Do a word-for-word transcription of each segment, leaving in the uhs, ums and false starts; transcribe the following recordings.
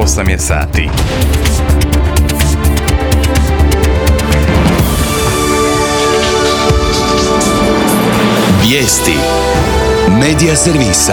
osam je sati. Vijesti Medija servisa.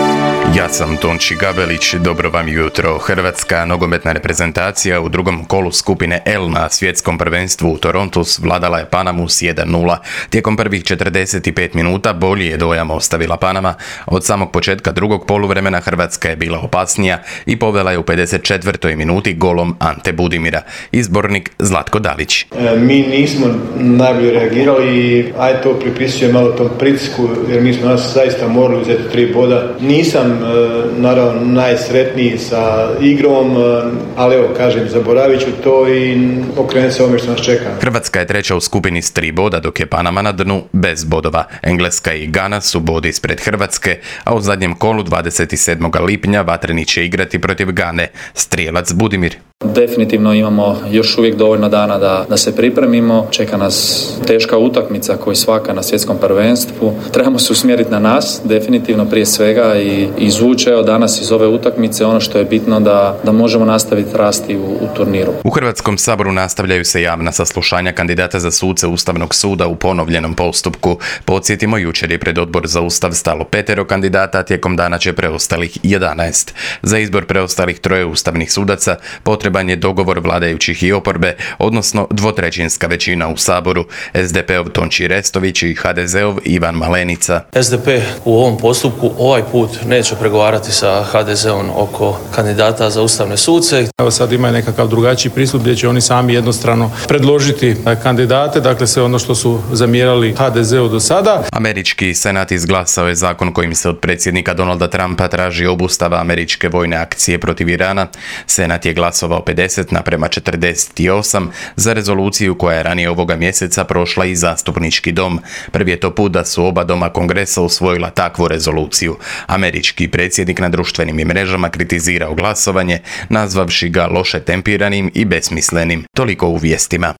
Ja sam Tonči Gabelić, dobro vam jutro. Hrvatska nogometna reprezentacija u drugom kolu skupine L na svjetskom prvenstvu u Torontu svladala je Panamu s jedan nula. Tijekom prvih četrdeset pet minuta bolji je dojam ostavila Panama. Od samog početka drugog poluvremena Hrvatska je bila opasnija i povela je u pedeset četvrtoj minuti golom Ante Budimira. Izbornik Zlatko Dalić. E, mi nismo najbolje reagirali i aj to pripisuje malo tom pritisku, jer mi smo nas zaista morali uzeti tri boda. Nisam naravno najsretniji sa igrom, ali evo kažem, zaboravit ću to i okrenem se ovome što nas čeka. Hrvatska je treća u skupini s tri boda, dok je Panama na dnu bez bodova. Engleska i Gana su bodi ispred Hrvatske, a u zadnjem kolu dvadeset sedmog lipnja vatreni će igrati protiv Gane strijelac Budimir. Definitivno imamo još uvijek dovoljno dana da, da se pripremimo. Čeka nas teška utakmica koji svaka na svjetskom prvenstvu. Trebamo se usmjeriti na nas, definitivno prije svega i izvući evo danas iz ove utakmice ono što je bitno da, da možemo nastaviti rasti u, u turniru. U Hrvatskom saboru nastavljaju se javna saslušanja kandidata za suce Ustavnog suda u ponovljenom postupku. Podsjetimo, jučer je pred Odbor za Ustav stalo petero kandidata, tijekom dana će preostalih jedanaest. Za izbor preostalih troje ustavnih sudaca potrebno je dogovor vladajućih i oporbe, odnosno dvotrećinska većina u Saboru. es de peov Tonči Restović i ha de zeov Ivan Malenica. es de pe u ovom postupku ovaj put neće pregovarati sa ha de zeom oko kandidata za ustavne suce. Evo sad ima nekakav drugačiji pristup gdje će oni sami jednostrano predložiti kandidate, dakle sve ono što su zamjerali ha de zeu do sada. Američki senat izglasao je zakon kojim se od predsjednika Donalda Trumpa traži obustava američke vojne akcije protiv Irana. Senat je glasovao pedeset naprema četrdeset osam za rezoluciju koja je ranije ovoga mjeseca prošla i zastupnički dom. Prvi je to put da su oba doma kongresa usvojila takvu rezoluciju. Američki predsjednik na društvenim je mrežama kritizirao glasovanje, nazvavši ga loše tempiranim i besmislenim. Toliko u vijestima.